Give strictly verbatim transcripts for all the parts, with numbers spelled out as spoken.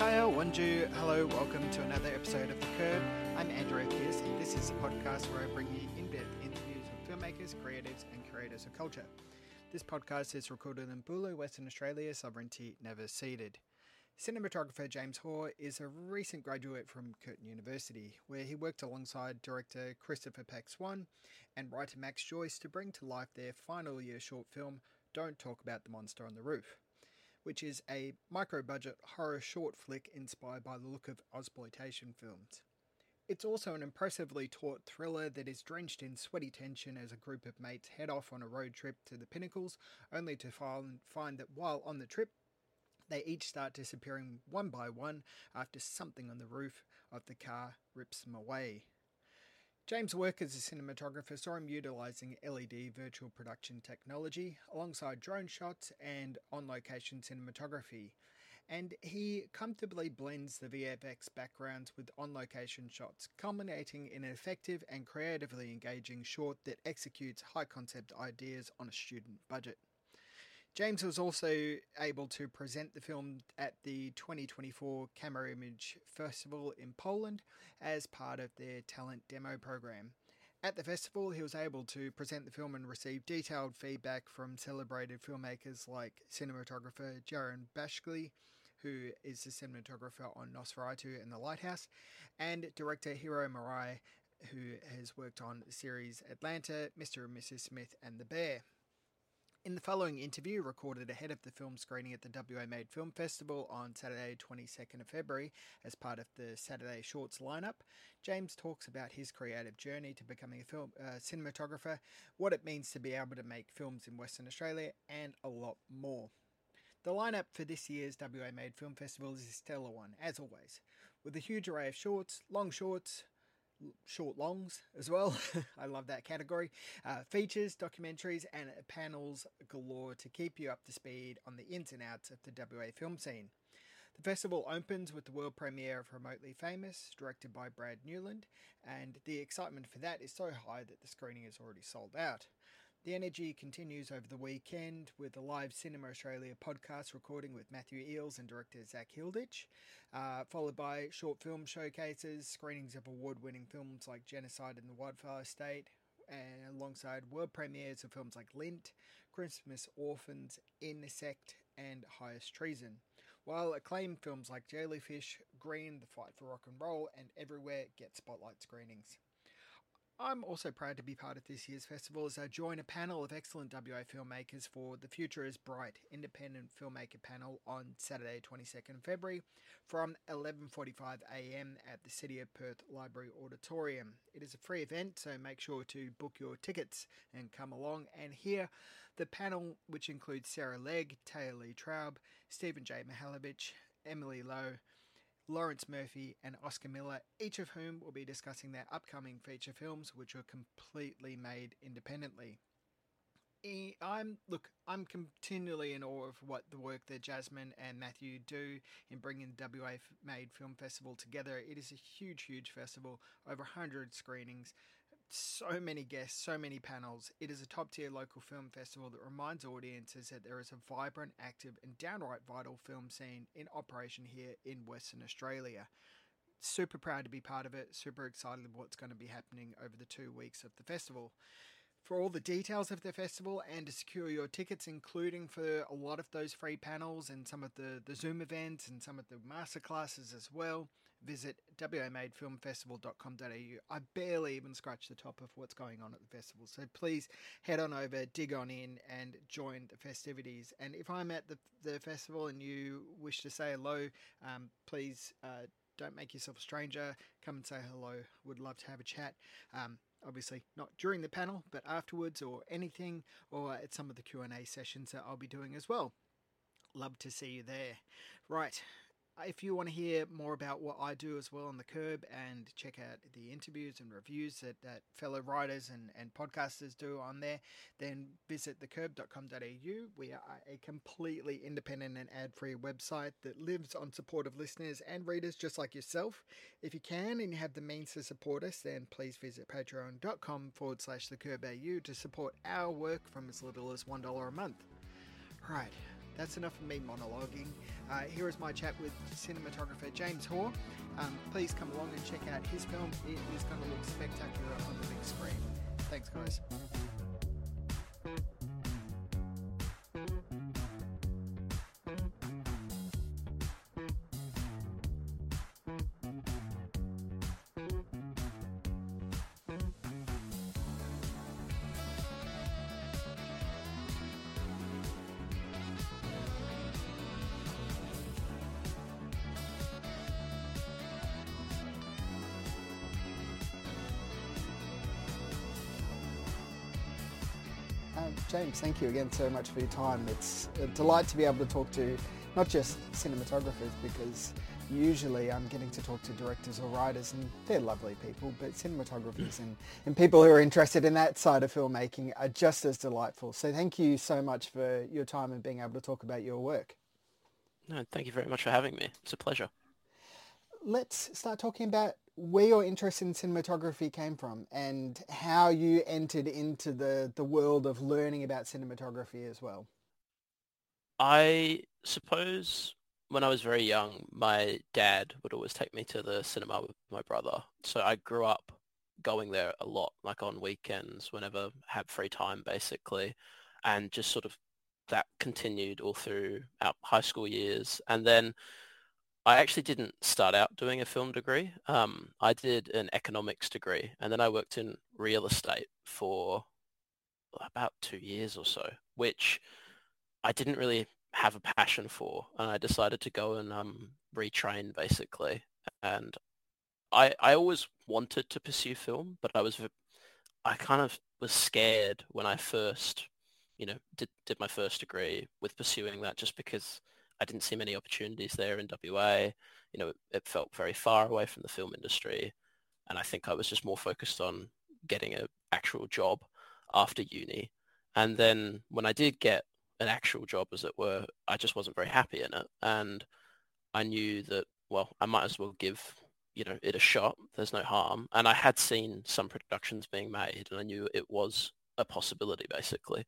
Kaya Wanju, hello, welcome to another episode of The Curb. I'm Andrea Pierce, and this is a podcast where I bring you in-depth interviews with filmmakers, creatives, and curators of culture. This podcast is recorded in Bulu, Western Australia, sovereignty never ceded. Cinematographer James Hoare is a recent graduate from Curtin University, where he worked alongside director Christopher Pax-Swan and writer Max Joyce to bring to life their final year short film, Don't Talk About the Monster on the Roof, which is a micro-budget horror short flick inspired by the look of Ozploitation films. It's also an impressively taut thriller that is drenched in sweaty tension as a group of mates head off on a road trip to the Pinnacles, only to find, find that while on the trip, they each start disappearing one by one after something on the roof of the car rips them away. James' work as a cinematographer saw him utilising L E D virtual production technology alongside drone shots and on-location cinematography, and he comfortably blends the V F X backgrounds with on-location shots, culminating in an effective and creatively engaging short that executes high-concept ideas on a student budget. James was also able to present the film at the twenty twenty-four Camera Image Festival in Poland as part of their talent demo program. At the festival, he was able to present the film and receive detailed feedback from celebrated filmmakers like cinematographer Jaron Bashkley, who is the cinematographer on Nosferatu and The Lighthouse, and director Hiro Murai, who has worked on the series Atlanta, Mister and Missus Smith, and The Bear. In the following interview, recorded ahead of the film screening at the W A Made Film Festival on Saturday twenty-second of February as part of the Saturday Shorts lineup, James talks about his creative journey to becoming a film uh, cinematographer, what it means to be able to make films in Western Australia, and a lot more. The lineup for this year's W A Made Film Festival is a stellar one, as always, with a huge array of shorts, long shorts, short longs as well. I love that category. Uh, features, documentaries, and panels galore to keep you up to speed on the ins and outs of the W A film scene. The festival opens with the world premiere of Remotely Famous, directed by Brad Newland, and the excitement for that is so high that the screening is already sold out. The energy continues over the weekend with a live Cinema Australia podcast recording with Matthew Eales and director Zach Hilditch, uh, followed by short film showcases, screenings of award-winning films like Genocide in the Wildflower State, and alongside world premieres of films like Lint, Christmas Orphans, Insect, and Highest Treason, while acclaimed films like Jellyfish, Green, The Fight for Rock and Roll, and Everywhere get spotlight screenings. I'm also proud to be part of this year's festival as I join a panel of excellent W A filmmakers for The Future is Bright independent filmmaker panel on Saturday twenty-second of February from eleven forty-five a m at the City of Perth Library Auditorium. It is a free event, so make sure to book your tickets and come along and hear the panel, which includes Sarah Legg, Taylor Lee Traub, Stephen J. Mihalovich, Emily Lowe, Lawrence Murphy and Oscar Miller, each of whom will be discussing their upcoming feature films, which were completely made independently. I'm look, I'm continually in awe of what the work that Jasmine and Matthew do in bringing the W A Made Film Festival together. It is a huge, huge festival, over one hundred screenings, so many guests, so many panels. It is a top-tier local film festival that reminds audiences that there is a vibrant, active, and downright vital film scene in operation here in Western Australia. Super proud to be part of it, super excited about what's going to be happening over the two weeks of the festival. For all the details of the festival and to secure your tickets, including for a lot of those free panels and some of the, the Zoom events and some of the masterclasses as well, visit w a made film festival dot com dot a u. I barely even scratched the top of what's going on at the festival, so please head on over, dig on in, and join the festivities. And if I'm at the, the festival and you wish to say hello, um, please uh, don't make yourself a stranger. Come and say hello. Would love to have a chat. Um, Obviously not during the panel, but afterwards or anything, or at some of the Q and A sessions that I'll be doing as well. Love to see you there. Right. If you want to hear more about what I do as well on The Curb and check out the interviews and reviews that, that fellow writers and, and podcasters do on there, then visit the curb dot com dot a u. We are a completely independent and ad-free website that lives on support of listeners and readers just like yourself. If you can and you have the means to support us, then please visit patreon dot com forward slash the curb A U to support our work from as little as one dollar a month. Right. that's enough of me monologuing. Uh, here is my chat with cinematographer James Hoare. Um, please come along and check out his film. It is going to look spectacular on the big screen. Thanks, guys. James, thank you again so much for your time. It's a delight to be able to talk to not just cinematographers, because usually I'm getting to talk to directors or writers, and they're lovely people, but cinematographers and, and people who are interested in that side of filmmaking are just as delightful. So thank you so much for your time and being able to talk about your work. No, thank you very much for having me. It's a pleasure. Let's start talking about where your interest in cinematography came from and how you entered into the, the world of learning about cinematography as well. I suppose when I was very young, my dad would always take me to the cinema with my brother. So I grew up going there a lot, like on weekends, whenever I had free time, basically. And just sort of that continued all through our high school years. And then I actually didn't start out doing a film degree. Um, I did an economics degree, and then I worked in real estate for about two years or so, which I didn't really have a passion for, and I decided to go and um, retrain basically. And I I always wanted to pursue film, but I was I kind of was scared when I first, you know, did did my first degree with pursuing that, just because I didn't see many opportunities there in W A. You know, it, it felt very far away from the film industry. And I think I was just more focused on getting an actual job after uni. And then when I did get an actual job, as it were, I just wasn't very happy in it. And I knew that, well, I might as well give, you know, it a shot. There's no harm. And I had seen some productions being made, and I knew it was a possibility, basically.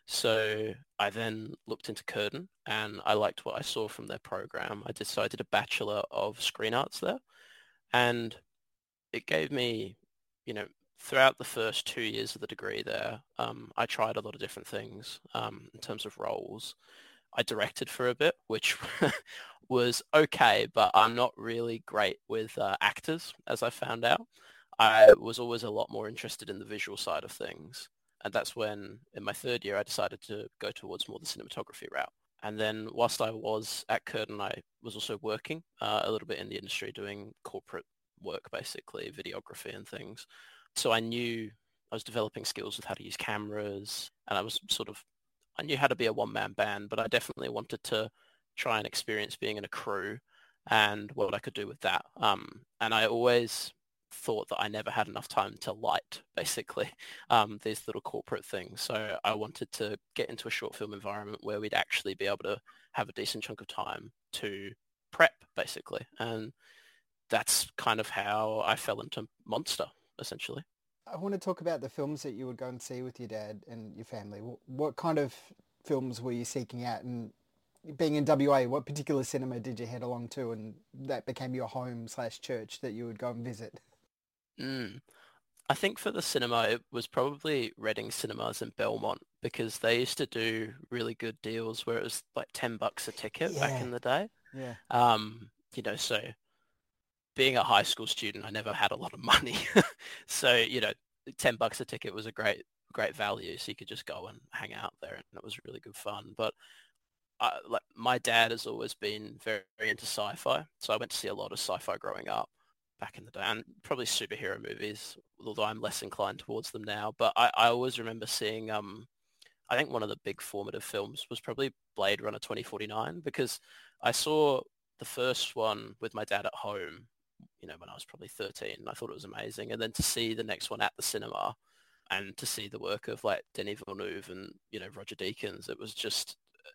So I then looked into Curtin, and I liked what I saw from their program. I decided I did a Bachelor of Screen Arts there, and it gave me, you know, throughout the first two years of the degree there, um, I tried a lot of different things um, in terms of roles. I directed for a bit, which was okay, but I'm not really great with uh, actors, as I found out. I was always a lot more interested in the visual side of things. And that's when, in my third year, I decided to go towards more the cinematography route. And then whilst I was at Curtin, I was also working uh, a little bit in the industry, doing corporate work, basically, videography and things. So I knew I was developing skills with how to use cameras, and I was sort of, I knew how to be a one-man band, but I definitely wanted to try and experience being in a crew and what I could do with that. Um, and I always thought that I never had enough time to light, basically, um, these little corporate things. So I wanted to get into a short film environment where we'd actually be able to have a decent chunk of time to prep, basically. And that's kind of how I fell into Monster, essentially. I want to talk about the films that you would go and see with your dad and your family. What kind of films were you seeking out? And being in W A, what particular cinema did you head along to, and that became your home slash church that you would go and visit? Mm. I think for the cinema, it was probably Reading Cinemas in Belmont, because they used to do really good deals where it was like ten bucks a ticket Yeah. back in the day. Yeah. Um, you know, so being a high school student, I never had a lot of money. So, you know, ten bucks a ticket was a great, great value. So you could just go and hang out there, and it was really good fun. But I, like my dad has always been very, very into sci-fi. So I went to see a lot of sci-fi growing up back in the day, and probably superhero movies, although I'm less inclined towards them now. But I, I always remember seeing, um, I think one of the big formative films was probably Blade Runner twenty forty-nine, because I saw the first one with my dad at home, you know, when I was probably thirteen. I thought it was amazing. And then to see the next one at the cinema and to see the work of like Denis Villeneuve and, you know, Roger Deakins, it was just,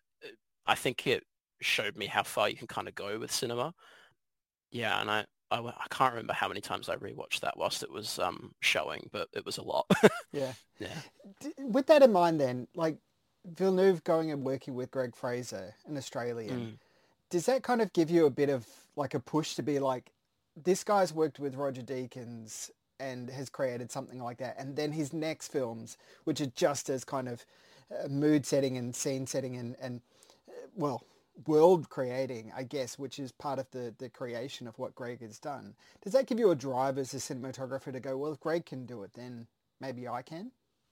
I think it showed me how far you can kind of go with cinema. Yeah, and I, I, I can't remember how many times I rewatched that whilst it was um, showing, but it was a lot. Yeah. Yeah. With that in mind then, like, Villeneuve going and working with Greg Fraser, an Australian, Mm. does that kind of give you a bit of like a push to be like, this guy's worked with Roger Deakins and has created something like that, and then his next films, which are just as kind of uh, mood setting and scene setting and, and uh, well, world creating, I guess, which is part of the, the creation of what Greg has done. Does that give you a drive as a cinematographer to go, well, if Greg can do it, then maybe I can?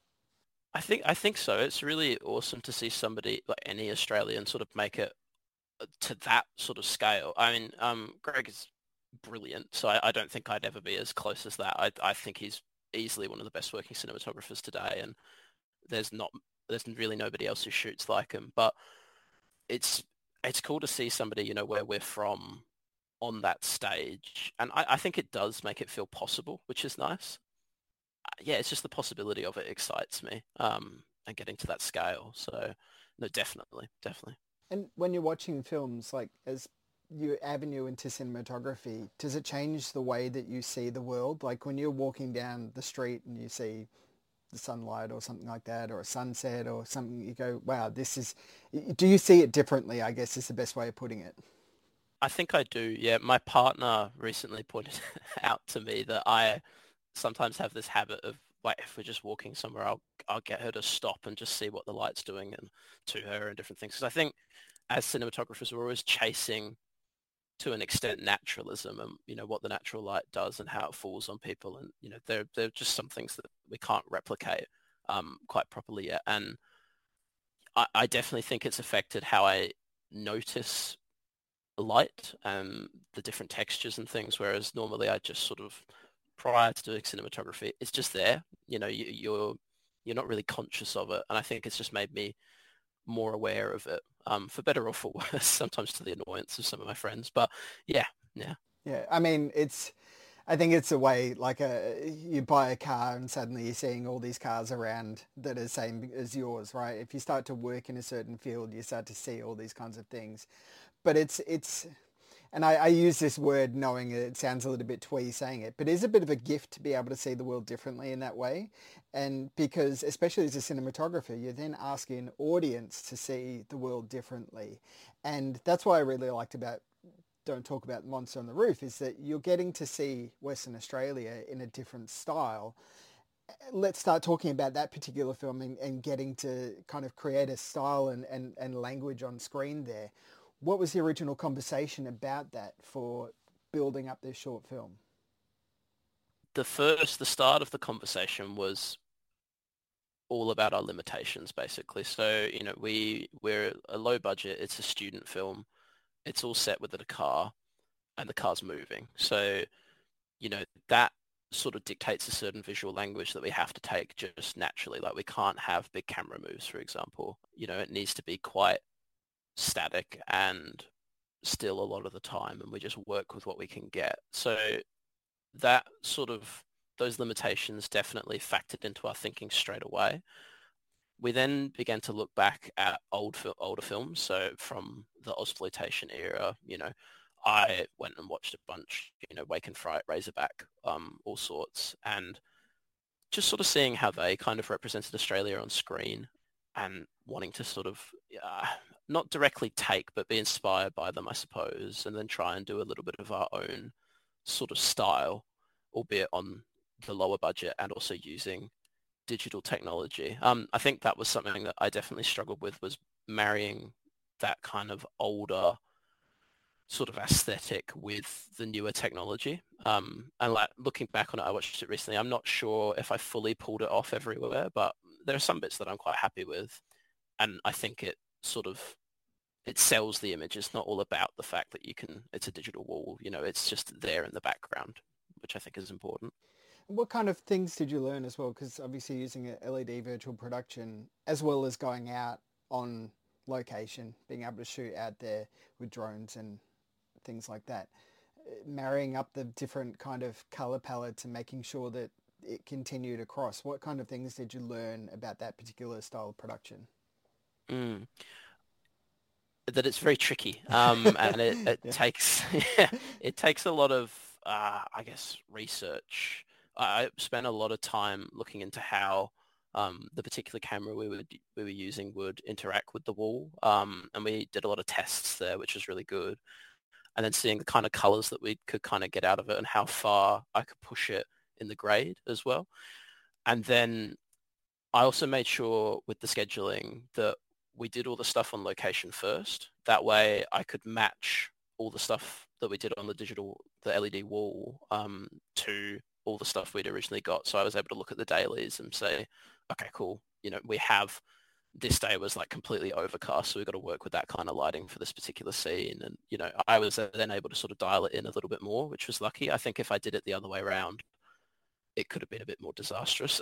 I think I think so. It's really awesome to see somebody like any Australian sort of make it to that sort of scale. I mean, um, Greg is brilliant, so I, I don't think I'd ever be as close as that. I I think he's easily one of the best working cinematographers today, and there's not there's really nobody else who shoots like him. But it's it's cool to see somebody, you know, where we're from on that stage, and I, I think it does make it feel possible, which is nice. Uh, Yeah, it's just the possibility of it excites me, um, and getting to that scale. So, no, definitely, definitely. And when you're watching films, like as your avenue into cinematography, does it change the way that you see the world? Like when you're walking down the street and you see the sunlight or something like that, or a sunset or something, you go, wow, this is, do you see it differently, I guess is the best way of putting it. I think I do. Yeah, my partner recently pointed out to me that I sometimes have this habit of like if we're just walking somewhere, I'll I'll get her to stop and just see what the light's doing and to her and different things. Because I think as cinematographers, we're always chasing to an extent naturalism and you know what the natural light does and how it falls on people, and you know there there are just some things that we can't replicate um, quite properly yet. And I, I definitely think it's affected how I notice light and the different textures and things, whereas normally I just sort of, prior to doing cinematography, it's just there. You know, you, you're you're not really conscious of it, and I think it's just made me more aware of it, um, for better or for worse, sometimes to the annoyance of some of my friends. But yeah, yeah. Yeah, I mean, it's, I think it's a way like a, you buy a car and suddenly you're seeing all these cars around that are the same as yours, right? If you start to work in a certain field, you start to see all these kinds of things. But it's it's and I, I use this word knowing it sounds a little bit twee saying it, but it is a bit of a gift to be able to see the world differently in that way. And because, especially as a cinematographer, you're then asking an audience to see the world differently. And that's why I really liked about Don't Talk About Monster on the Roof is that you're getting to see Western Australia in a different style. Let's start talking about that particular film and, and getting to kind of create a style and, and, and language on screen there. What was the original conversation about that for building up this short film? The first, the start of the conversation was all about our limitations, basically. So, you know, we we're a low budget. It's a student film. It's all set within a car, and the car's moving. So, you know, that sort of dictates a certain visual language that we have to take just naturally. Like we can't have big camera moves, for example. You know, it needs to be quite static and still a lot of the time, and we just work with what we can get. So that sort of, those limitations definitely factored into our thinking straight away. We then began to look back at old older films, so from the Ozploitation era, you know, I went and watched a bunch, you know, Wake and Fright, Razorback, um, all sorts, and just sort of seeing how they kind of represented Australia on screen and wanting to sort of uh, not directly take, but be inspired by them, I suppose, and then try and do a little bit of our own sort of style, albeit on the lower budget and also using digital technology. Um, I think that was something that I definitely struggled with, was marrying that kind of older sort of aesthetic with the newer technology. Um, and like looking back on it, I watched it recently. I'm not sure if I fully pulled it off everywhere, but there are some bits that I'm quite happy with. And I think it sort of, it sells the image. It's not all about the fact that you can, it's a digital wall, you know, it's just there in the background, which I think is important. What kind of things did you learn as well? Because obviously using a L E D virtual production as well as going out on location, being able to shoot out there with drones and things like that, marrying up the different kind of color palettes and making sure that it continued across. What kind of things did you learn about that particular style of production? Mm. That it's very tricky, um, and it, it Yeah. takes yeah, it takes a lot of uh, I guess research. I I spent a lot of time looking into how um, the particular camera we were we were using would interact with the wall, um, and we did a lot of tests there, which was really good. And then seeing the kind of colors that we could kind of get out of it and how far I could push it in the grade as well. And then I also made sure with the scheduling that we did all the stuff on location first. That way I could match all the stuff that we did on the digital, the L E D wall, um, to all the stuff we'd originally got. So I was able to look at the dailies and say, okay, cool. You know, we have this day was like completely overcast, so we've got to work with that kind of lighting for this particular scene. And, you know, I was then able to sort of dial it in a little bit more, which was lucky. I think if I did it the other way around, it could have been a bit more disastrous.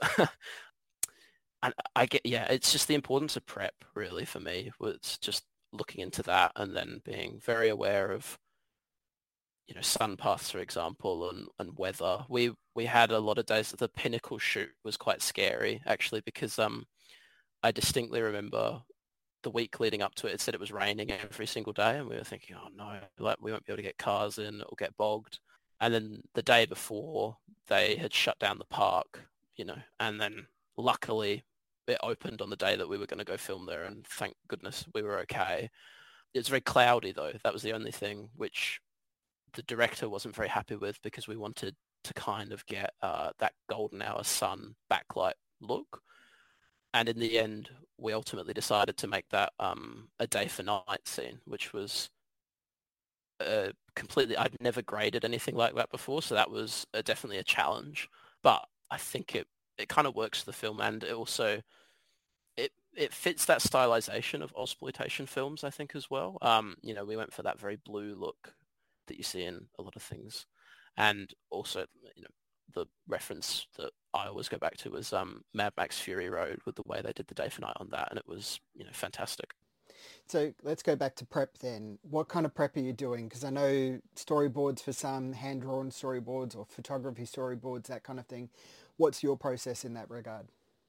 And I get, yeah, it's just the importance of prep really for me was just looking into that and then being very aware of, you know, sun paths, for example, and, and weather. We we had a lot of days that the pinnacle shoot was quite scary actually because um I distinctly remember the week leading up to it, it said it was raining every single day and we were thinking, oh no, like we won't be able to get cars in, it'll get bogged. And then the day before they had shut down the park, you know, and then luckily it opened on the day that we were going to go film there and thank goodness we were okay. It's very cloudy though. That was the only thing which the director wasn't very happy with because we wanted to kind of get uh, that golden hour sun backlight look. And in the end, we ultimately decided to make that um, a day for night scene, which was uh, completely, I'd never graded anything like that before. So that was uh, definitely a challenge. But I think it, it kind of works for the film and it also, it, it fits that stylization of exploitation films, I think, as well. Um, you know, we went for that very blue look that you see in a lot of things. And also, you know, the reference that I always go back to was um, Mad Max Fury Road with the way they did the day for night on that. And it was, you know, fantastic. So let's go back to prep then. What kind of prep are you doing? Because I know storyboards for some, hand-drawn storyboards or photography storyboards, that kind of thing. What's your process in that regard?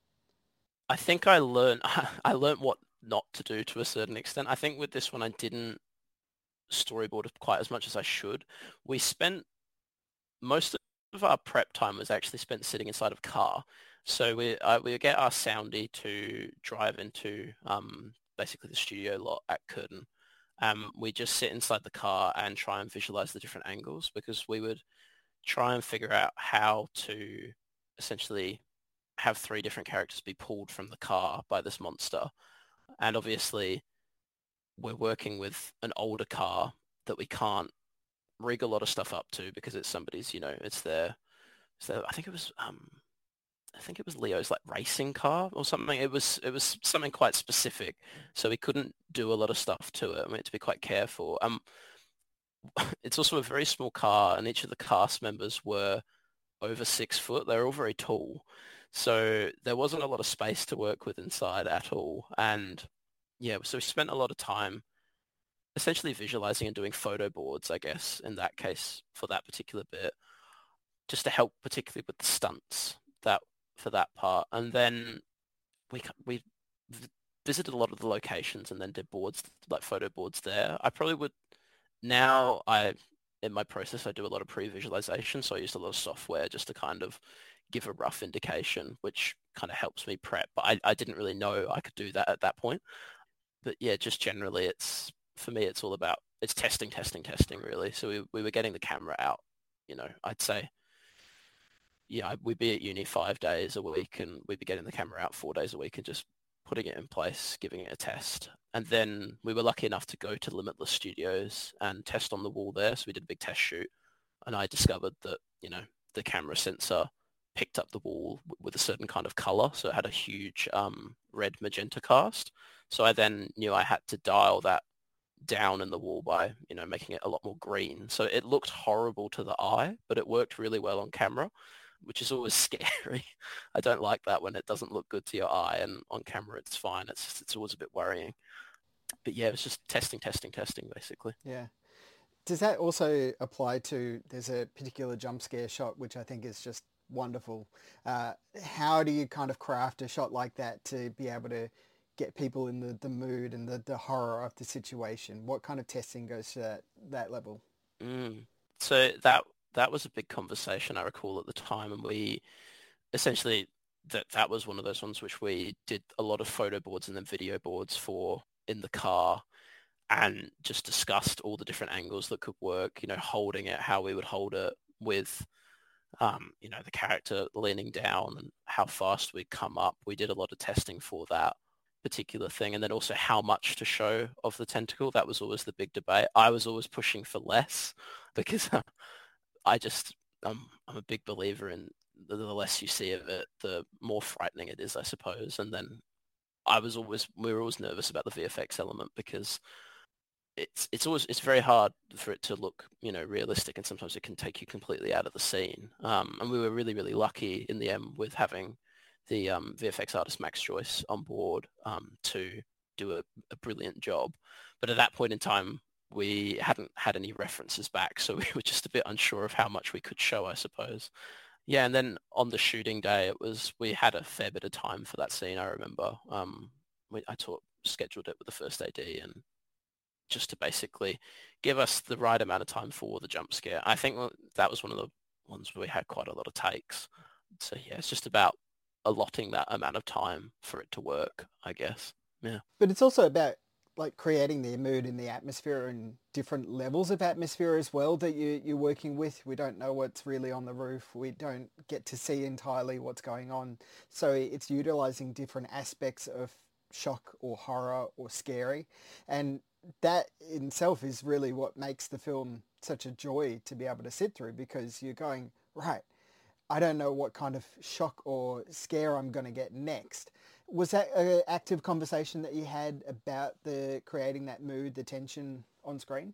I think I learned, I learned what not to do to a certain extent. I think with this one, I didn't storyboard quite as much as I should. We spent most of our prep time was actually spent sitting inside of a car. So we uh, we get our soundy to drive into um, basically the studio lot at Curtin. Um, we just sit inside the car and try and visualize the different angles because we would try and figure out how to essentially have three different characters be pulled from the car by this monster. And obviously we're working with an older car that we can't rig a lot of stuff up to because it's somebody's, you know, it's their, it's their I think it was, um, I think it was Leo's like racing car or something. It was, it was something quite specific. So we couldn't do a lot of stuff to it. We had to be quite careful. Um, it's also a very small car and each of the cast members were over six foot. They were all very tall. So there wasn't a lot of space to work with inside at all. And yeah, so we spent a lot of time essentially visualizing and doing photo boards, I guess, in that case for that particular bit, just to help particularly with the stunts that for that part. And then we we visited a lot of the locations and then did boards, like photo boards there. I probably would now I in my process I do a lot of pre-visualization, so I used a lot of software just to kind of give a rough indication, which kind of helps me prep. But I, I didn't really know I could do that at that point. But yeah, just generally it's for me, it's all about, it's testing, testing, testing, really. So we, we were getting the camera out, you know, I'd say, yeah, we'd be at uni five days a week and we'd be getting the camera out four days a week and just putting it in place, giving it a test. And then we were lucky enough to go to Limitless Studios and test on the wall there. So we did a big test shoot and I discovered that, you know, the camera sensor picked up the wall with a certain kind of color. So it had a huge um, red magenta cast. So I then knew I had to dial that down in the wall by, you know, making it a lot more green. So it looked horrible to the eye, but it worked really well on camera, which is always scary. I don't like that when it doesn't look good to your eye, and on camera it's fine. It's just, it's always a bit worrying. But yeah, it's just testing, testing, testing, basically. Yeah. Does that also apply to, there's a particular jump scare shot, which I think is just wonderful. Uh, how do you kind of craft a shot like that to be able to get people in the, the mood and the, the horror of the situation? What kind of testing goes to that, that level? Mm. So that that was a big conversation I recall at the time, and we essentially that that was one of those ones which we did a lot of photo boards and then video boards for in the car, and just discussed all the different angles that could work, you know, holding it, how we would hold it with, um, you know, the character leaning down and how fast we'd come up. We did a lot of testing for that particular thing. And then also how much to show of the tentacle. That was always the big debate. I was always pushing for less because I just, um, I'm a big believer in the, the less you see of it, the more frightening it is, I suppose. And then I was always, we were always nervous about the V F X element because it's it's always it's very hard for it to look, you know, realistic, and sometimes it can take you completely out of the scene. Um, and we were really, really lucky in the end with having the um, V F X artist Max Joyce on board um, to do a, a brilliant job. But at that point in time, we hadn't had any references back, so we were just a bit unsure of how much we could show, I suppose. Yeah, and then on the shooting day, it was we had a fair bit of time for that scene. I remember um, we, I taught scheduled it with the first A D, and just to basically give us the right amount of time for the jump scare. I think that was one of the ones where we had quite a lot of takes. So yeah, it's just about allotting that amount of time for it to work, I guess. Yeah. But it's also about like creating the mood and the atmosphere and different levels of atmosphere as well that you, you're working with. We don't know what's really on the roof. We don't get to see entirely what's going on. So it's utilizing different aspects of shock or horror or scary. And that in itself is really what makes the film such a joy to be able to sit through, because you're going, right, I don't know what kind of shock or scare I'm going to get next. Was that an active conversation that you had about the creating that mood, the tension on screen?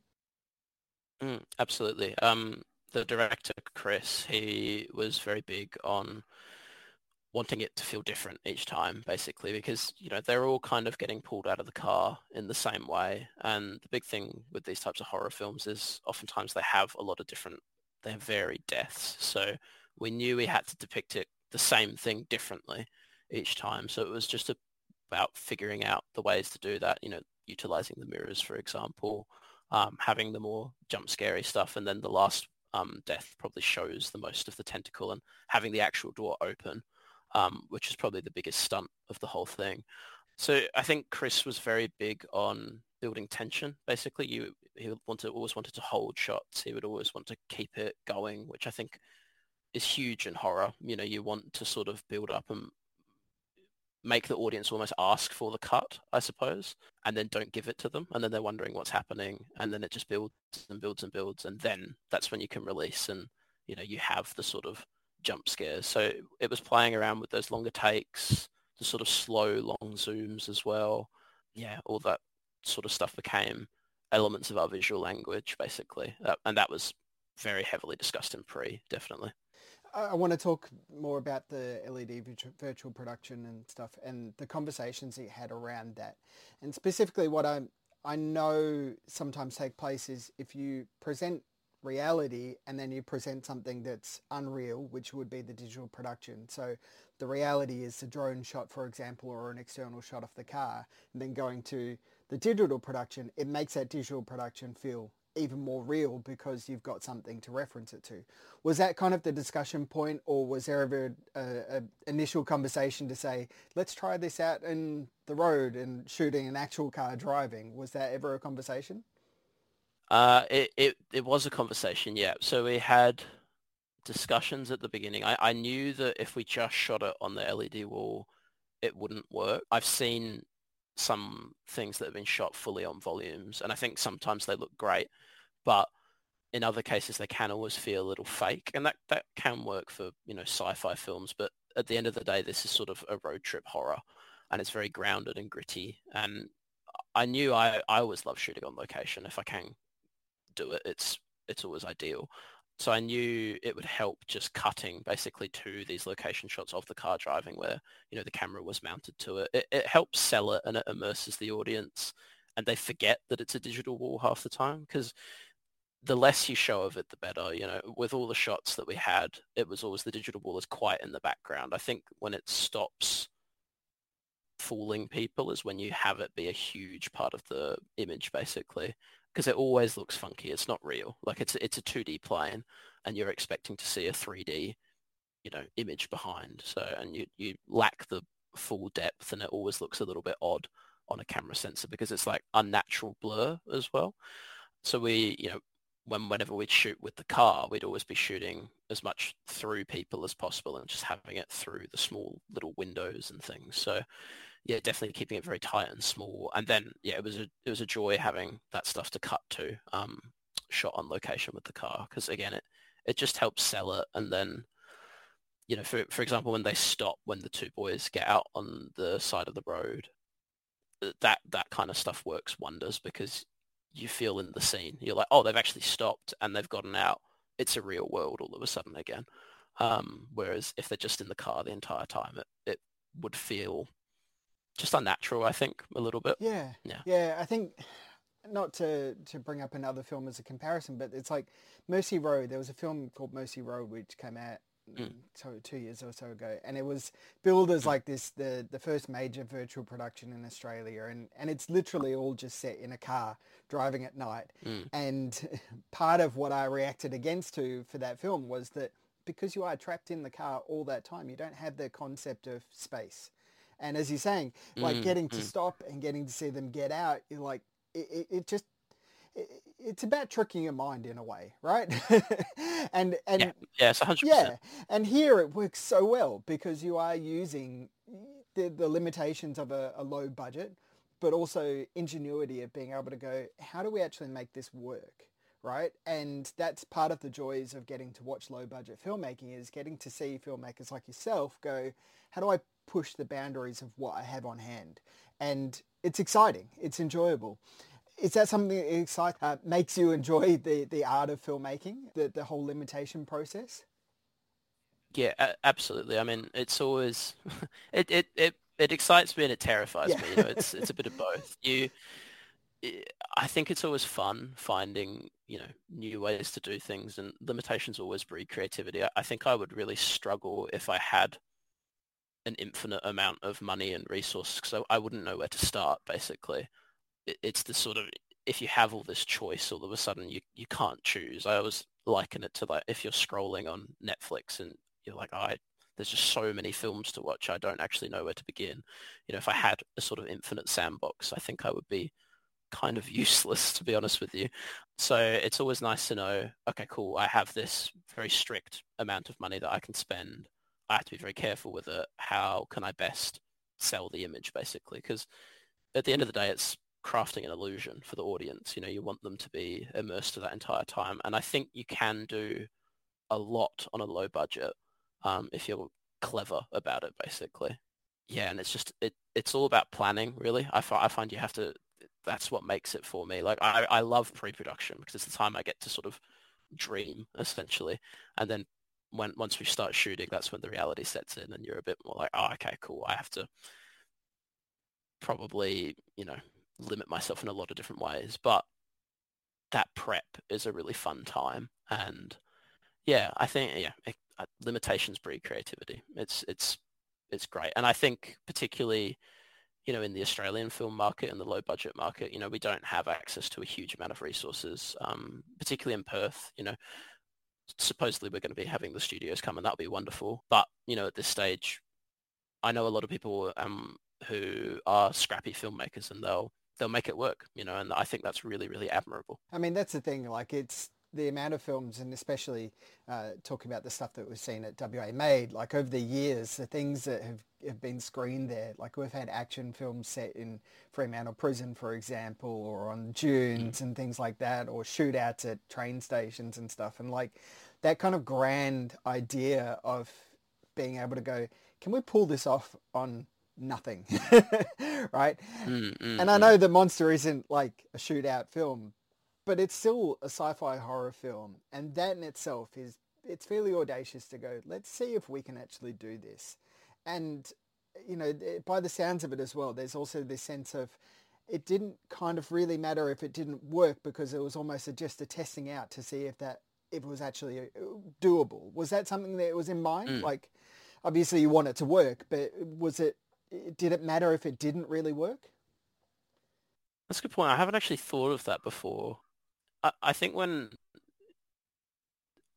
Mm, absolutely. Um, the director, Chris, he was very big on wanting it to feel different each time, basically, because, you know, they're all kind of getting pulled out of the car in the same way. And the big thing with these types of horror films is oftentimes they have a lot of different, they have varied deaths. So we knew we had to depict it the same thing differently each time. So it was just about figuring out the ways to do that, you know, utilizing the mirrors, for example, um, having the more jump scary stuff. And then the last um, death probably shows the most of the tentacle, and having the actual door open, um, which is probably the biggest stunt of the whole thing. So I think Chris was very big on building tension. Basically, you he wanted always wanted to hold shots. He would always want to keep it going, which I think is huge in horror. You know, you want to sort of build up and make the audience almost ask for the cut, I suppose, and then don't give it to them, and then they're wondering what's happening, and then it just builds and builds and builds, and then that's when you can release, and you know you have the sort of jump scares. So it was playing around with those longer takes, the sort of slow long zooms as well. Yeah, all that sort of stuff became elements of our visual language, basically, uh, and that was very heavily discussed in pre, definitely. I want to talk more about the L E D virtual production and stuff, and the conversations that you had around that. And specifically what I I know sometimes take place is if you present reality and then you present something that's unreal, which would be the digital production. So the reality is the drone shot, for example, or an external shot of the car, and then going to the digital production, it makes that digital production feel even more real because you've got something to reference it to. Was that kind of the discussion point, or was there ever a, a initial conversation to say, let's try this out in the road and shooting an actual car driving? Was that ever a conversation? Uh, it, it, it was a conversation, yeah. So we had discussions at the beginning. I, I knew that if we just shot it on the L E D wall, it wouldn't work. I've seen some things that have been shot fully on volumes, and I think sometimes they look great, but in other cases they can always feel a little fake, and that, that can work for, you know, sci-fi films. But at the end of the day, this is sort of a road trip horror, and it's very grounded and gritty. And I knew I, I always love shooting on location. If I can do it, it's it's always ideal. So I knew it would help just cutting basically to these location shots of the car driving where, you know, the camera was mounted to it. It, it helps sell it, and it immerses the audience, and they forget that it's a digital wall half the time, because the less you show of it, the better. You know, with all the shots that we had, it was always the digital wall is quite in the background. I think when it stops fooling people is when you have it be a huge part of the image, basically, because it always looks funky. It's not real. Like it's it's a two D plane, and you're expecting to see a three D you know, image behind. So, and you, you lack the full depth, and it always looks a little bit odd on a camera sensor because it's like unnatural blur as well. So we, you know, when whenever we'd shoot with the car, we'd always be shooting as much through people as possible and just having it through the small little windows and things. So yeah, definitely keeping it very tight and small. And then yeah, it was a it was a joy having that stuff to cut to, um, shot on location with the car because again, it it just helps sell it. And then you know, for for example, when they stop, when the two boys get out on the side of the road, that that kind of stuff works wonders because you feel in the scene. You're like, oh, they've actually stopped and they've gotten out. It's a real world all of a sudden again. Um, whereas if they're just in the car the entire time, it, it would feel just unnatural, I think, a little bit. Yeah, Yeah. yeah. I think not to to bring up another film as a comparison, but it's like Mercy Road. There was a film called Mercy Road which came out Mm. so two years or so ago, and it was billed as Mm. like this the the first major virtual production in Australia, and and it's literally all just set in a car driving at night. Mm. And part of what I reacted against to for that film was that because you are trapped in the car all that time, you don't have the concept of space. And as you're saying, like Mm. getting to Mm. stop and getting to see them get out, you're like, it, it, it just, it, it's about tricking your mind in a way, right? and, and Yeah, yeah, it's one hundred yeah, percent. and here it works so well because you are using the, the limitations of a, a low budget, but also ingenuity of being able to go, how do we actually make this work? Right. And that's part of the joys of getting to watch low budget filmmaking is getting to see filmmakers like yourself go, how do I push the boundaries of what I have on hand? And it's exciting. It's enjoyable. Is that something that excites, uh, makes you enjoy the, the art of filmmaking, the, the whole limitation process? Yeah, a- absolutely. I mean, it's always it, it it it excites me and it terrifies Yeah. me. You know, it's it's a bit of both. You, I think it's always fun finding, you know, new ways to do things, and limitations always breed creativity. I, I think I would really struggle if I had an infinite amount of money and resources, so I wouldn't know where to start, basically. It, it's the sort of, if you have all this choice, all of a sudden you, you can't choose. I always liken it to like if you're scrolling on Netflix and you're like, oh, I, there's just so many films to watch, I don't actually know where to begin. You know, if I had a sort of infinite sandbox, I think I would be kind of useless, to be honest with you. So it's always nice to know, okay, cool, I have this very strict amount of money that I can spend. I have to be very careful with it. How can I best sell the image, basically? Because at the end of the day, it's crafting an illusion for the audience. You know, you want them to be immersed for that entire time. And I think you can do a lot on a low budget um, if you're clever about it, basically. Yeah, and it's just, it, it's all about planning, really. I, fi- I find you have to, that's what makes it for me. Like, I, I love pre-production because it's the time I get to sort of dream, essentially. And then when once we start shooting, that's when the reality sets in and you're a bit more like, oh, okay, cool. I have to probably, you know, limit myself in a lot of different ways. But that prep is a really fun time. And yeah, I think, yeah, it, uh, limitations breed creativity. It's, it's, it's great. And I think particularly, you know, in the Australian film market and the low budget market, you know, we don't have access to a huge amount of resources, um, particularly in Perth. You know, supposedly we're going to be having the studios come and that'll be wonderful. But, you know, at this stage, I know a lot of people um, who are scrappy filmmakers and they'll they'll make it work, you know, and I think that's really, really admirable. I mean, that's the thing. Like, it's the amount of films, and especially uh, talking about the stuff that we've seen at W A Made, like over the years, the things that have, have been screened there. Like, we've had action films set in Fremantle Prison, for example, or on Mm. dunes and things like that, or shootouts at train stations and stuff. And like that kind of grand idea of being able to go, can we pull this off on nothing? Right? Mm, mm, And I mm. know the Monster isn't like a shootout film, but it's still a sci-fi horror film. And that in itself is, it's fairly audacious to go, let's see if we can actually do this. And, you know, by the sounds of it as well, there's also this sense of it didn't kind of really matter if it didn't work because it was almost a, just a testing out to see if that, if it was actually uh, doable. Was that something that was in mind? Mm. Like, obviously you want it to work, but was it, did it matter if it didn't really work? That's a good point. I haven't actually thought of that before. I, I think when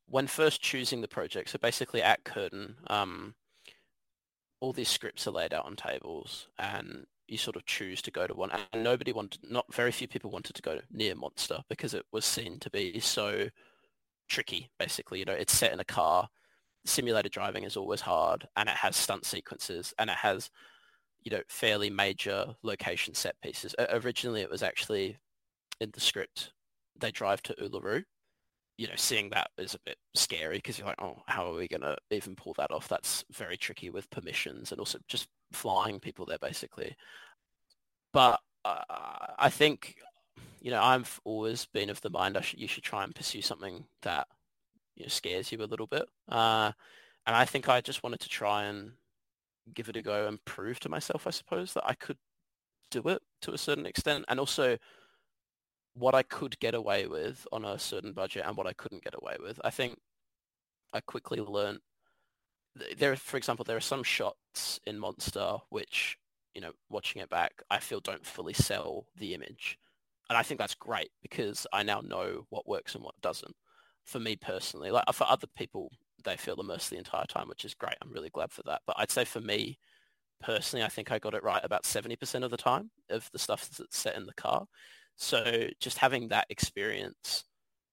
when first choosing the project, so basically at Curtin, um, all these scripts are laid out on tables and you sort of choose to go to one. And nobody wanted, not very few people wanted to go near Monster because it was seen to be so tricky, basically. You know, it's set in a car. Simulated driving is always hard, and it has stunt sequences, and it has, you know, fairly major location set pieces. O- originally, it was actually in the script, they drive to Uluru. You know, seeing that is a bit scary because you're like, oh, how are we going to even pull that off? That's very tricky with permissions and also just flying people there, basically. But uh, I think, you know, I've always been of the mind I should, you should try and pursue something that, you know, scares you a little bit. Uh, and I think I just wanted to try and give it a go and prove to myself, I suppose, that I could do it to a certain extent. And also what I could get away with on a certain budget and what I couldn't get away with. I think I quickly learned there, for example, there are some shots in Monster which, you know, watching it back, I feel don't fully sell the image. And I think that's great because I now know what works and what doesn't. For me personally, like for other people, they feel immersed the entire time, which is great. I'm really glad for that. But I'd say for me personally, I think I got it right about seventy percent of the time of the stuff that's set in the car. So just having that experience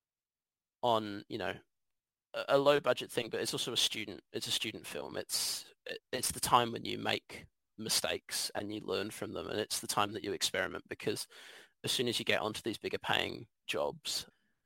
on, you know, a, a low budget thing, but it's also a student, it's a student film. It's, it's the time when you make mistakes and you learn from them. And it's the time that you experiment because as soon as you get onto these bigger paying jobs,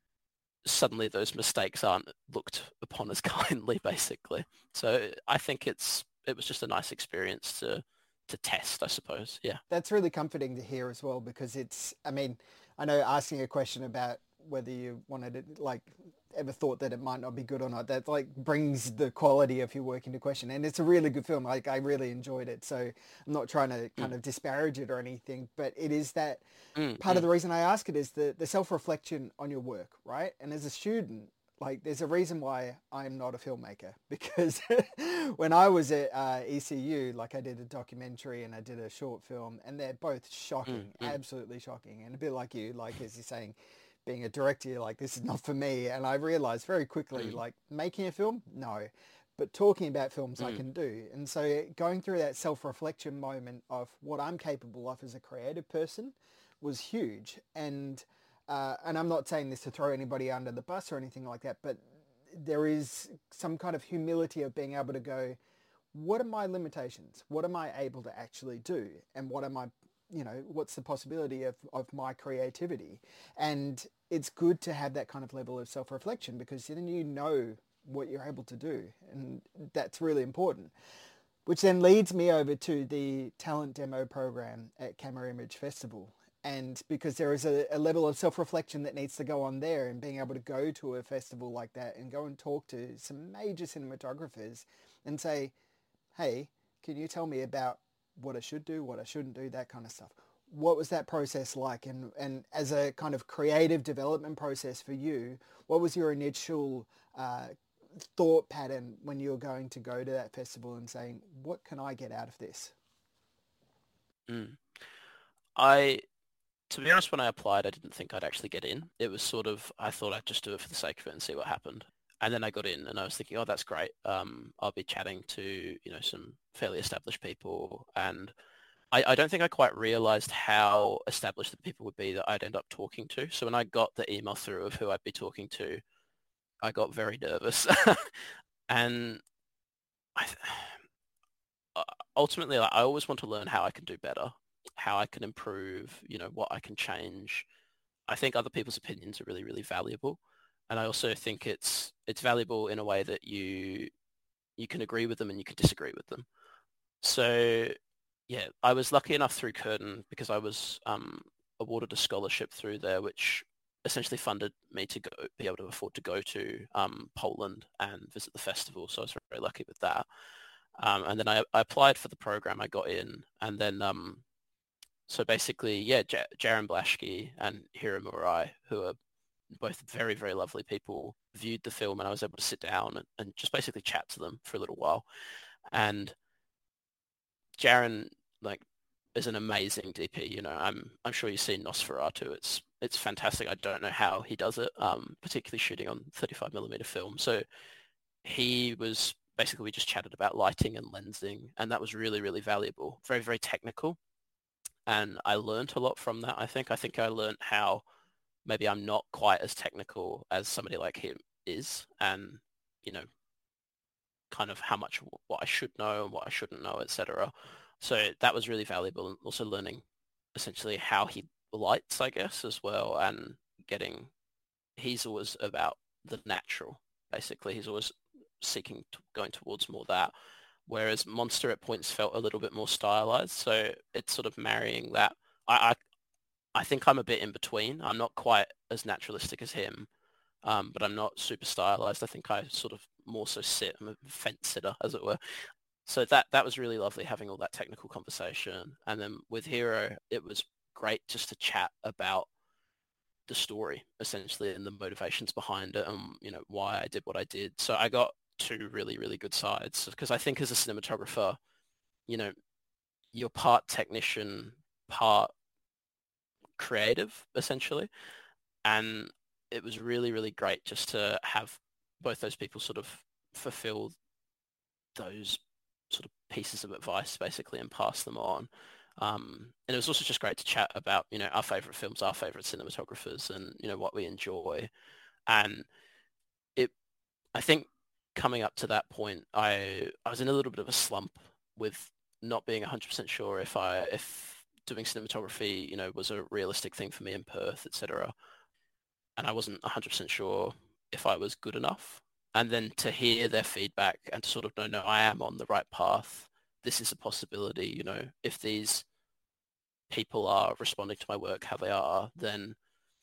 suddenly those mistakes aren't looked upon as kindly, basically. So I think it's, it was just a nice experience to, to test, I suppose. Yeah. That's really comforting to hear as well, because it's, I mean, I know asking a question about whether you wanted it, like, ever thought that it might not be good or not, that like brings the quality of your work into question. And it's a really good film. Like, I really enjoyed it. So I'm not trying to kind Mm. of disparage it or anything, but it is that Mm, part of mm. the reason I ask it is the, the self-reflection on your work, right? And as a student, like, there's a reason why I'm not a filmmaker, because when I was at uh, E C U, like, I did a documentary and I did a short film, and they're both shocking, Mm, mm, absolutely shocking. And a bit like you, like, as you're saying, being a director, you're like, this is not for me. And I realized very quickly, mm, like, making a film, no. But talking about films, I mm, can do. And so going through that self-reflection moment of what I'm capable of as a creative person was huge. And uh, and I'm not saying this to throw anybody under the bus or anything like that, but there is some kind of humility of being able to go, what are my limitations? What am I able to actually do? And what am I, you know, what's the possibility of, of my creativity? And it's good to have that kind of level of self-reflection, because then you know what you're able to do. And that's really important. Which then leads me over to the talent demo program at Camera Image Festival. And because there is a, a level of self-reflection that needs to go on there, and being able to go to a festival like that and go and talk to some major cinematographers and say, hey, can you tell me about what I should do, what I shouldn't do, that kind of stuff. What was that process like? And, and as a kind of creative development process for you, what was your initial uh, thought pattern when you were going to go to that festival and saying, what can I get out of this? mm. I, to be honest, when I applied, I didn't think I'd actually get in. It was sort of, I thought I'd just do it for the sake of it and see what happened. And then I got in and I was thinking, oh, that's great. Um, I'll be chatting to, you know, some fairly established people. And I, I don't think I quite realized how established the people would be that I'd end up talking to. So when I got the email through of who I'd be talking to, I got very nervous. And I, uh, ultimately, like, I always want to learn how I can do better, how I can improve, you know, what I can change. I think other people's opinions are really, really valuable. And I also think it's it's valuable in a way that you you can agree with them and you can disagree with them. So yeah, I was lucky enough through Curtin because I was um, awarded a scholarship through there, which essentially funded me to go, be able to afford to go to um, Poland and visit the festival. So I was very lucky with that. Um, and then I, I applied for the program, I got in, and then um, so basically, yeah, J- Jaron Blaschke and Hiro Murai, who are both very, very lovely people, viewed the film, and I was able to sit down and, and just basically chat to them for a little while. And Jaron, like, is an amazing D P. You know, I'm I'm sure you've seen Nosferatu. It's it's fantastic. I don't know how he does it, um, particularly shooting on thirty-five millimeter film. So he was basically, we just chatted about lighting and lensing, and that was really, really valuable. Very, very technical. And I learned a lot from that. I think, I think I learned how maybe I'm not quite as technical as somebody like him is, and, you know, kind of how much what I should know and what I shouldn't know, et cetera. So that was really valuable, and also learning essentially how he lights, I guess, as well, and getting, he's always about the natural, basically. He's always seeking to, going towards more that, whereas Monster at points felt a little bit more stylized. So it's sort of marrying that. I, I, I think I'm a bit in between. I'm not quite as naturalistic as him, um, but I'm not super stylized. I think I sort of more so sit. I'm a fence sitter, as it were. So that that was really lovely, having all that technical conversation. And then with Hero, it was great just to chat about the story, essentially, and the motivations behind it, and, you know, why I did what I did. So I got two really, really good sides, because I think as a cinematographer, you know, you're part technician, part creative, essentially. And it was really, really great just to have both those people sort of fulfill those sort of pieces of advice, basically, and pass them on. Um, and it was also just great to chat about, you know, our favorite films, our favorite cinematographers, and, you know, what we enjoy. And it, I think coming up to that point, I, I was in a little bit of a slump with not being one hundred percent sure if I, if doing cinematography, you know, was a realistic thing for me in Perth, et cetera. And I wasn't one hundred percent sure if I was good enough. And then to hear their feedback and to sort of know, no, I am on the right path. This is a possibility, you know, if these people are responding to my work how they are, then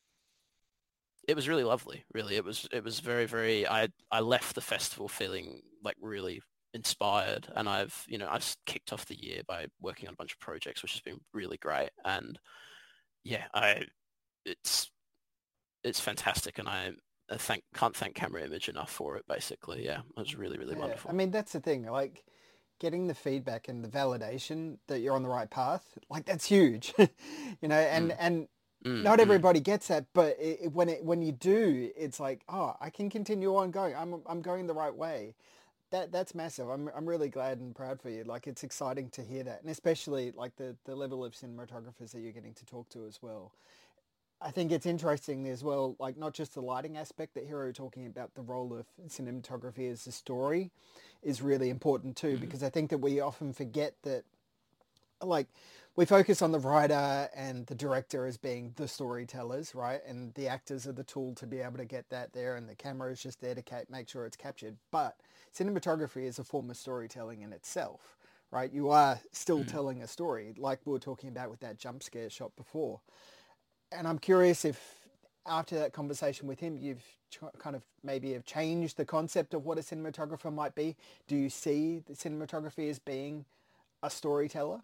it was really lovely, really. It was, it was very, very, I, I left the festival feeling like really inspired, and I've, you know, I've kicked off the year by working on a bunch of projects, which has been really great. And yeah, I, it's, it's fantastic. And I, I thank, can't thank Camera Image enough for it, basically. Yeah, it was really, really Yeah, wonderful. I mean, that's the thing. Like, getting the feedback and the validation that you're on the right path, like, that's huge. you know, and Mm. and Mm, not mm. everybody gets that, but it, it- when it when you do, it's like, oh, I can continue on going. I'm I'm going the right way. That that's massive. I'm I'm really glad and proud for you. Like, it's exciting to hear that, and especially like the the level of cinematographers that you're getting to talk to as well. I think it's interesting as well, like, not just the lighting aspect that Hero talking about, the role of cinematography as a story is really important too, Mm. because I think that we often forget that, like, we focus on the writer and the director as being the storytellers, right? And the actors are the tool to be able to get that there, and the camera is just there to ca- make sure it's captured. But cinematography is a form of storytelling in itself, right? You are still Mm. telling a story, like we were talking about with that jump scare shot before. And I'm curious if after that conversation with him, you've ch- kind of maybe have changed the concept of what a cinematographer might be. Do you see the cinematography as being a storyteller?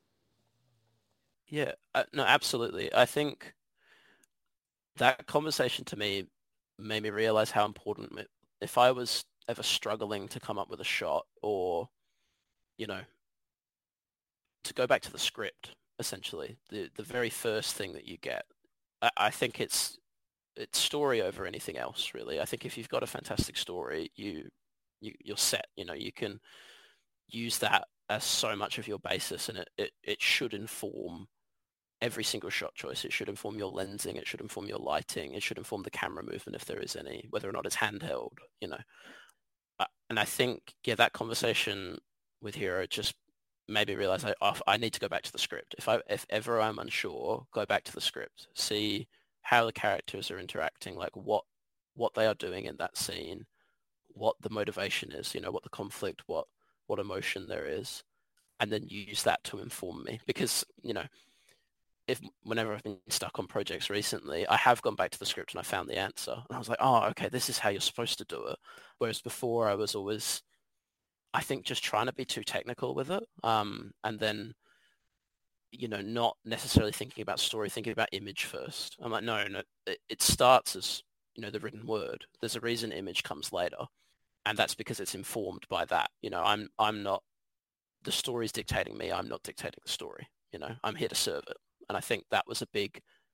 Yeah, uh, no, absolutely. I think that conversation to me made me realize how important it, if I was ever struggling to come up with a shot, or, you know, to go back to the script, essentially, the the very first thing that you get, I, I think it's it's story over anything else, really. I think if you've got a fantastic story, you, you you're set. You know, you can use that as so much of your basis, and it, it, it should inform every single shot choice. It should inform your lensing. It should inform your lighting. It should inform the camera movement if there is any, whether or not it's handheld, you know. Uh, and I think, yeah, that conversation with Hero just made me realize I, I need to go back to the script. If I, if ever I'm unsure, go back to the script, see how the characters are interacting, like what, what they are doing in that scene, what the motivation is, you know, what the conflict, what, what emotion there is, and then use that to inform me. Because, you know, if whenever I've been stuck on projects recently, I have gone back to the script and I found the answer. And I was like, oh, okay, this is how you're supposed to do it. Whereas before I was always, I think, just trying to be too technical with it. Um, and then, you know, not necessarily thinking about story, thinking about image first. I'm like, no, no, it, it starts as, you know, the written word. There's a reason image comes later. And that's because it's informed by that. You know, I'm, I'm not, the story's dictating me. I'm not dictating the story. You know, I'm here to serve it. And I think that was a big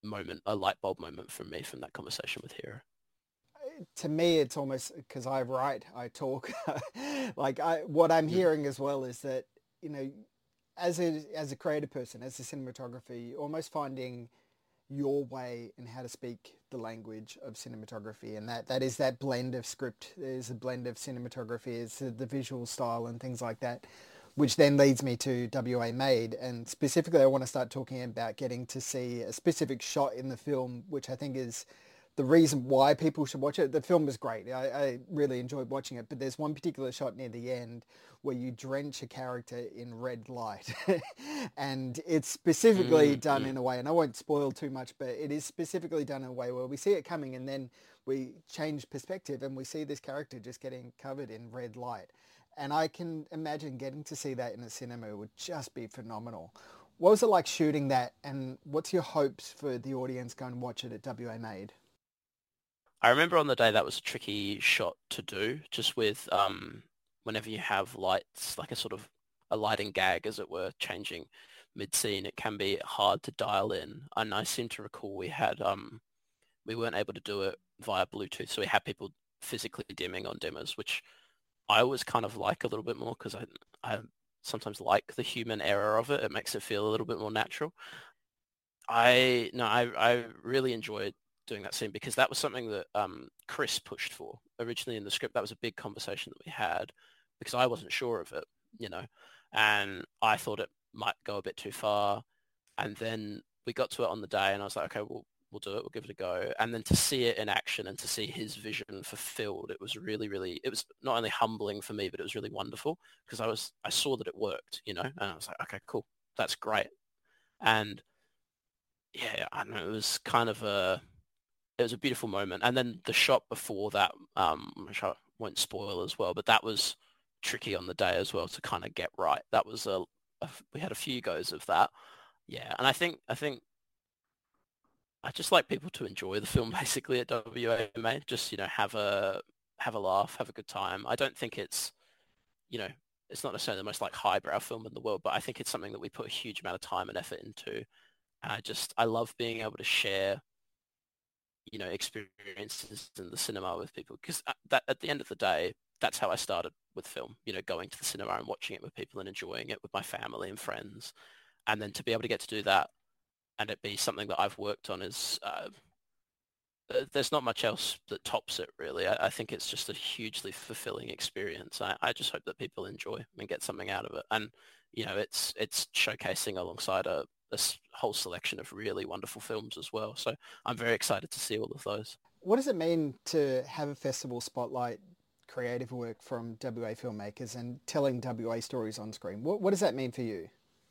moment, a light bulb moment for me from that conversation with Hero. To me, it's almost because I write, I talk. Like I, what I'm Mm. hearing as well is that, you know, as a as a creative person, as a cinematographer, you're almost finding your way in how to speak the language of cinematography, and that that is that blend of script. There's a blend of cinematography, it's the, the visual style and things like that, which then leads me to W A Made. And specifically, I want to start talking about getting to see a specific shot in the film, which I think is the reason why people should watch it. The film is great. I, I really enjoyed watching it, but there's one particular shot near the end where you drench a character in red light. And it's specifically Mm, done mm. in a way, and I won't spoil too much, but it is specifically done in a way where we see it coming and then we change perspective and we see this character just getting covered in red light. And I can imagine getting to see that in a cinema would just be phenomenal. What was it like shooting that, and what's your hopes for the audience going to watch it at W A Made? I remember on the day that was a tricky shot to do, just with um, whenever you have lights, like a sort of a lighting gag, as it were, changing mid-scene, it can be hard to dial in. And I seem to recall we had um, we weren't able to do it via Bluetooth, so we had people physically dimming on dimmers, which I always kind of like a little bit more because I I sometimes like the human error of it. It makes it feel a little bit more natural. I no, I I really enjoyed doing that scene because that was something that um, Chris pushed for originally in the script. That was a big conversation that we had because I wasn't sure of it, you know, and I thought it might go a bit too far. And then we got to it on the day, and I was like, okay, we'll we'll do it. We'll give it a go. And then to see it in action and to see his vision fulfilled, it was really, really. It was not only humbling for me, but it was really wonderful because I was I saw that it worked, you know, and I was like, okay, cool, that's great. And yeah, I don't know, it was kind of a it was a beautiful moment. And then the shot before that, um, which I won't spoil as well, but that was tricky on the day as well to kind of get right. That was a, a we had a few goes of that. Yeah, and I think I think I just like people to enjoy the film basically at W A M A. Just, you know, have a have a laugh, have a good time. I don't think it's, you know, it's not necessarily the most like highbrow film in the world, but I think it's something that we put a huge amount of time and effort into. And I just I love being able to share, you know, experiences in the cinema with people because that at the end of the day, that's how I started with film, you know, going to the cinema and watching it with people and enjoying it with my family and friends. And then to be able to get to do that and it be something that I've worked on is, uh, there's not much else that tops it really. I, I think it's just a hugely fulfilling experience. I, I just hope that people enjoy and get something out of it. And, you know, it's, it's showcasing alongside a, a whole selection of really wonderful films as well. So I'm very excited to see all of those. What does it mean to have a festival spotlight creative work from W A filmmakers and telling W A stories on screen? What, what does that mean for you?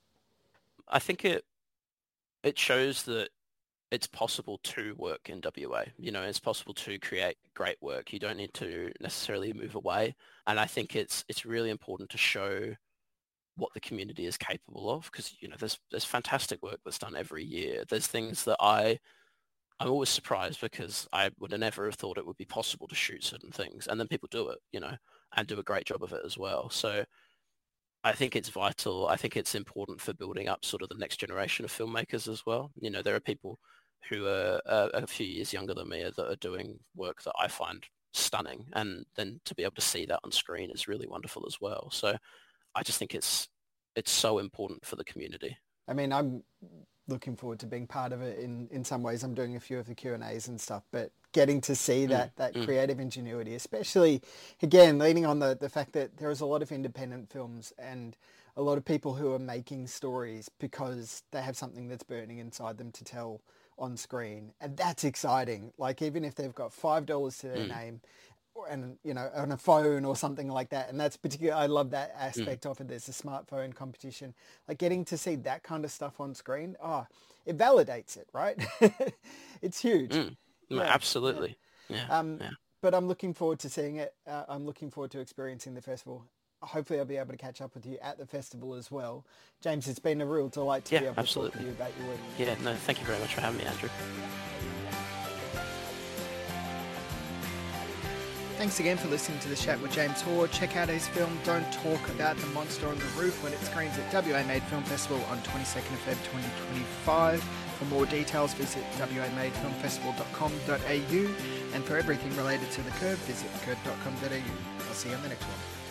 I think it it shows that it's possible to work in W A. You know, it's possible to create great work. You don't need to necessarily move away. And I think it's it's really important to show what the community is capable of because, you know, there's there's fantastic work that's done every year. There's things that I I'm always surprised because I would have never have thought it would be possible to shoot certain things. And then people do it, you know, and do a great job of it as well. So I think it's vital. I think it's important for building up sort of the next generation of filmmakers as well. You know, there are people who are uh, a few years younger than me that are doing work that I find stunning. And then to be able to see that on screen is really wonderful as well. So I just think it's it's so important for the community. I mean, I'm looking forward to being part of it in, in some ways. I'm doing a few of the Q and A's and stuff, but getting to see that, Mm, that mm, creative ingenuity, especially, again, leaning on the, the fact that there is a lot of independent films and a lot of people who are making stories because they have something that's burning inside them to tell on screen. And that's exciting. Like, even if they've got five dollars to their mm, name, and, you know, on a phone or something like that. And that's particular. I love that mm, aspect of it. There's a smartphone competition, like getting to see that kind of stuff on screen. Oh, it validates it, right? It's huge. mm. No, Yeah. absolutely. Yeah. Um, Yeah. but I'm looking forward to seeing it. Uh, I'm looking forward to experiencing the festival. Hopefully I'll be able to catch up with you at the festival as well. James, it's been a real delight to Yeah, be able absolutely. to talk to you about your work. Yeah. No, thank you very much for having me, Andrew. Thanks again for listening to the chat with James Hoare. Check out his film Don't Talk About the Monster on the Roof when it screens at W A Made Film Festival on twenty-second of February twenty twenty-five. For more details, visit w a made film festival dot com dot a u, and for everything related to The Curve, visit curve dot com dot a u. I'll see you on the next one.